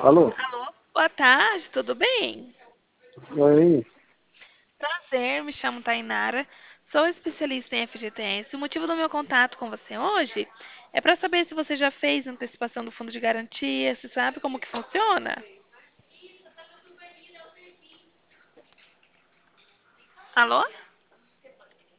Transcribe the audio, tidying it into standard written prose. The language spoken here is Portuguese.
Alô? Alô? Boa tarde, tudo bem? Oi. Prazer, me chamo Tainara, sou especialista em FGTS. O motivo do meu contato com você hoje é para saber se você já fez antecipação do fundo de garantia, se sabe como que funciona. Alô?